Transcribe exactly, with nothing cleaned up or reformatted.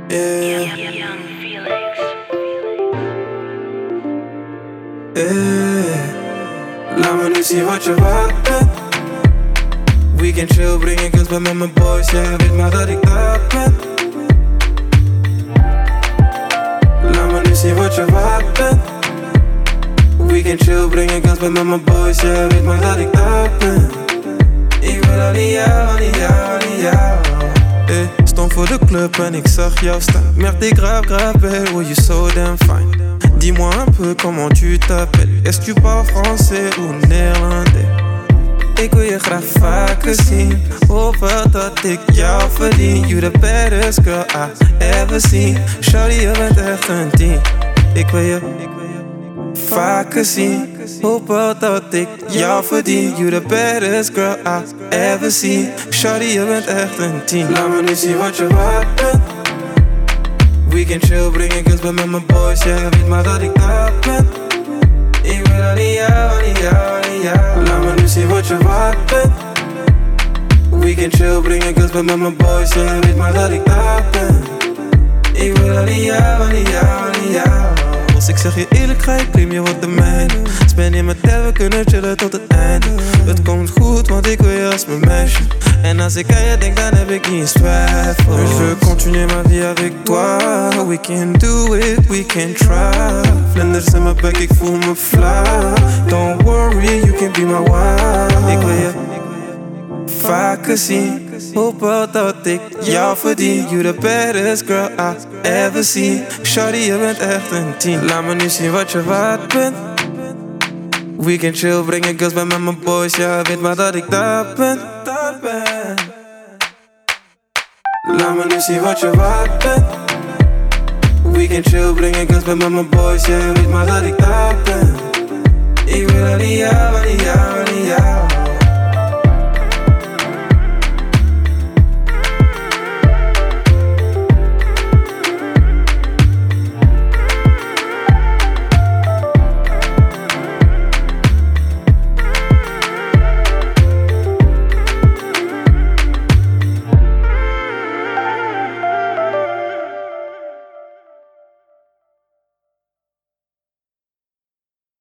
Yeah. Young Felix. Yeah. Laat me nu zien wat je waard bent. Weekend chill, breng ik eens bij met mijn boys. Jij weet maar dat ik daar ben. Laat me nu zien wat je waard bent. Weekend chill, breng ik eens bij met mijn boys. Jij weet maar dat ik daar ben. Ik wil alleen jou, alleen jou, alleen jou. Hey, stond voor de club en ik zag jou staan. Merde, grave, grave belle, oh you so damn fine. Dis-moi un peu comment tu t'appelles. Est-ce que tu parles français ou néerlandais? Ik wil je graag vaker zien. Hoeveel dat ik jou verdien. You the baddest girl I ever seen. Shawty, je bent echt een tien. Ik wil je vaker zien. Hoeveel dat ik jou verdien. You the baddest girl I ever seen. Shawty, je bent echt een tien. Laat me nu zien wat je waard bent. Weekend chill, breng ik eens bij met mijn boys. Jij weet maar dat ik daar ben. Ik wil alleen jou, alleen jou, alleen jou. Laat me nu zien wat je waard bent. Weekend chill, breng ik eens bij met mijn boys. Jij weet maar dat ik daar ben. Ik wil alleen jou, alleen jou, alleen jou. Als ik zeg je eerlijk, ga je claim, je wordt de mijne. Spend in mijn tijd, we kunnen chillen tot het einde. Het komt goed, want ik wil je als mijn meisje. En als ik aan je denk, dan heb ik niet eens twijfel. Je veux continuer ma vie avec toi. We can do it, we can try. Vlinders in mijn bek, ik voel me fly. Don't worry, you can be my wife. Ik wil je vaker zien. Hoeveel dat ik jou verdien. You the baddest girl I ever seen. Shawty, je bent echt een tien. Laat me nu zien wat je waard bent. Weekend chill, breng ik girls bij met mijn boys. Ja, weet maar dat ik daar ben, daar ben. Laat me nu zien wat je waard bent. Weekend chill, breng ik girls bij met mijn boys. Ja, weet maar dat ik daar ben. Ik wil alleen jou.